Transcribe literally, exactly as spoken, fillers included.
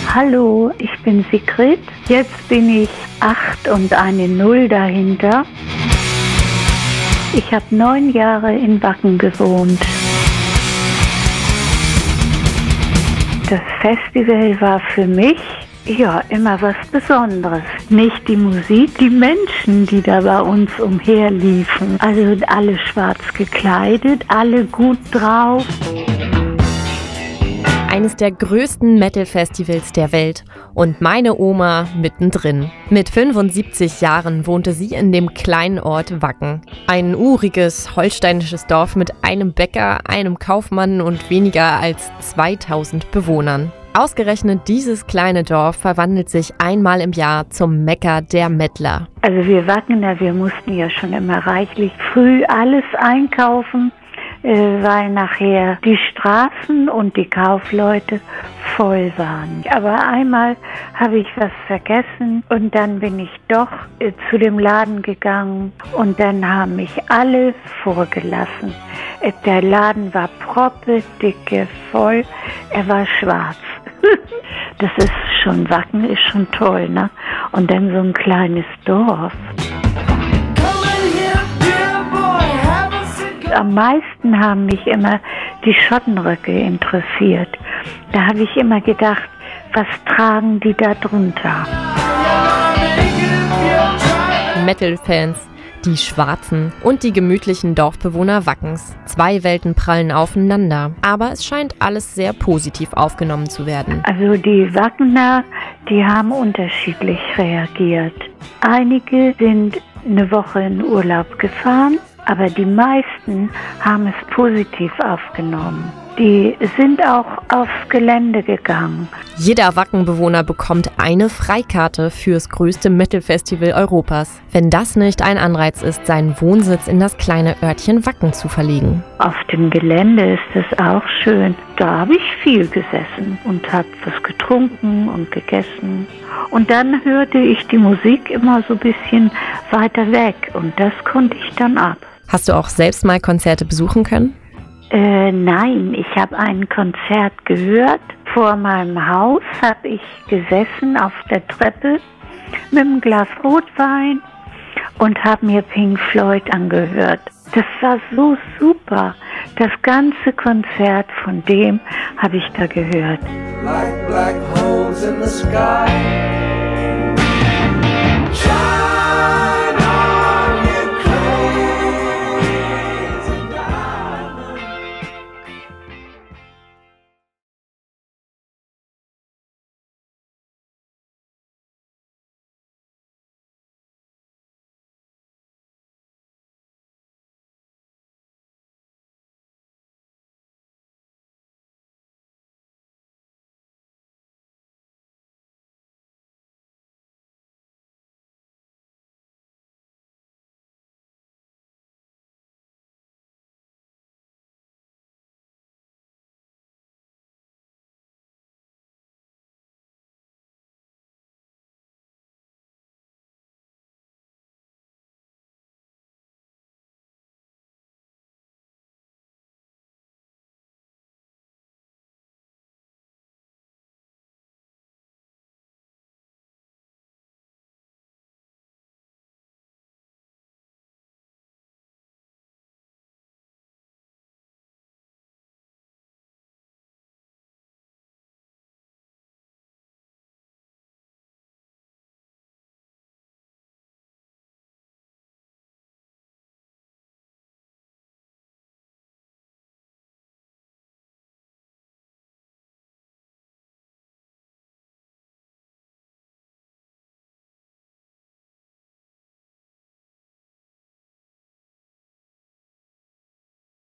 Hallo, ich bin Sigrid. Jetzt bin ich acht und eine Null dahinter. Ich habe neun Jahre in Wacken gewohnt. Das Festival war für mich ja immer was Besonderes. Nicht die Musik, die Menschen, die da bei uns umherliefen. Also alle schwarz gekleidet, alle gut drauf. Eines der größten Metal-Festivals der Welt und meine Oma mittendrin. Mit fünfundsiebzig Jahren wohnte sie in dem kleinen Ort Wacken. Ein uriges holsteinisches Dorf mit einem Bäcker, einem Kaufmann und weniger als zweitausend Bewohnern. Ausgerechnet dieses kleine Dorf verwandelt sich einmal im Jahr zum Mekka der Mettler. Also wir Wackener, wir mussten ja schon immer reichlich früh alles einkaufen, weil nachher die Straßen und die Kaufleute voll waren. Aber einmal habe ich was vergessen und dann bin ich doch äh, zu dem Laden gegangen und dann haben mich alle vorgelassen. Äh, der Laden war proppedicke voll, er war schwarz. Das ist schon, Wacken ist schon toll, ne? Und dann so ein kleines Dorf. Am meisten haben mich immer die Schottenröcke interessiert. Da habe ich immer gedacht, was tragen die da drunter? Metal-Fans, die Schwarzen und die gemütlichen Dorfbewohner Wackens. Zwei Welten prallen aufeinander, aber es scheint alles sehr positiv aufgenommen zu werden. Also die Wackener, die haben unterschiedlich reagiert. Einige sind eine Woche in Urlaub gefahren, aber die meisten haben es positiv aufgenommen. Die sind auch aufs Gelände gegangen. Jeder Wackenbewohner bekommt eine Freikarte fürs größte Metal-Festival Europas. Wenn das nicht ein Anreiz ist, seinen Wohnsitz in das kleine Örtchen Wacken zu verlegen. Auf dem Gelände ist es auch schön. Da habe ich viel gesessen und habe was getrunken und gegessen. Und dann hörte ich die Musik immer so ein bisschen weiter weg und das konnte ich dann ab. Hast du auch selbst mal Konzerte besuchen können? Äh, nein, ich habe ein Konzert gehört. Vor meinem Haus habe ich gesessen auf der Treppe mit einem Glas Rotwein und habe mir Pink Floyd angehört. Das war so super. Das ganze Konzert von dem habe ich da gehört. Like black holes in the sky.